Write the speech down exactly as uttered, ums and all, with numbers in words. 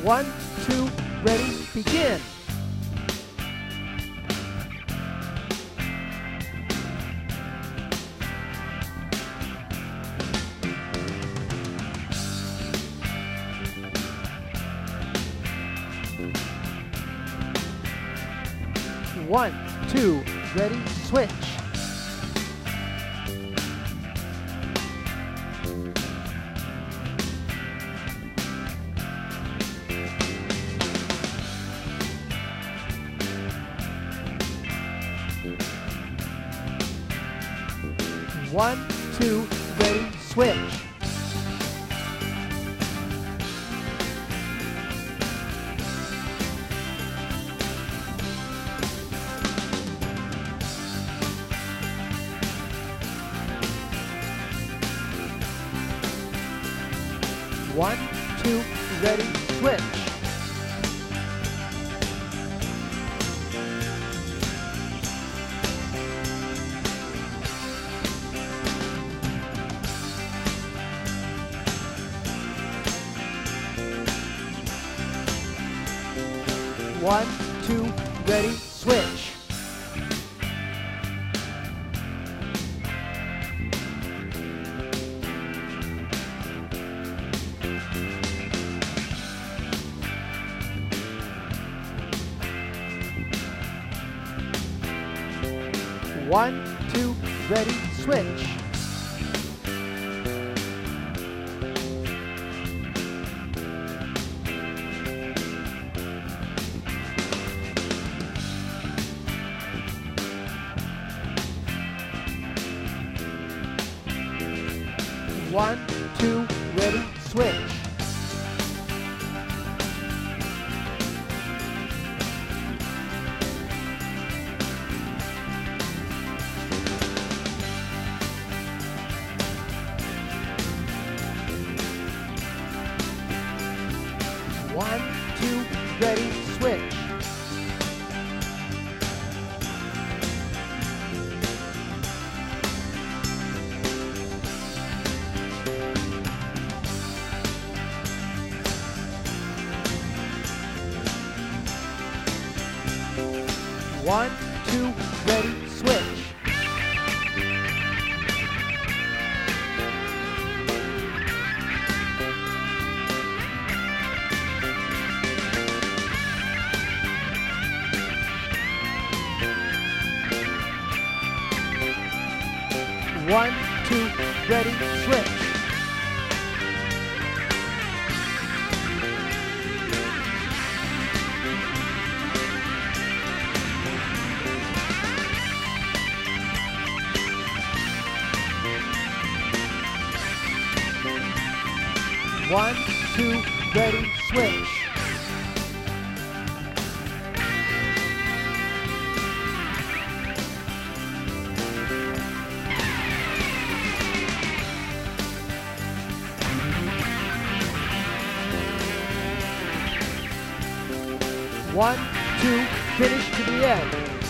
One, two, ready, begin. One, two, ready, switch. One, two, ready, switch. One, two, ready, switch. One, two, ready, switch. One, two, ready, switch. One, two, ready, switch. One, two, ready, switch. One, two, ready, switch. One, two, ready, switch. One, two, ready, switch. One, two, finish to the end.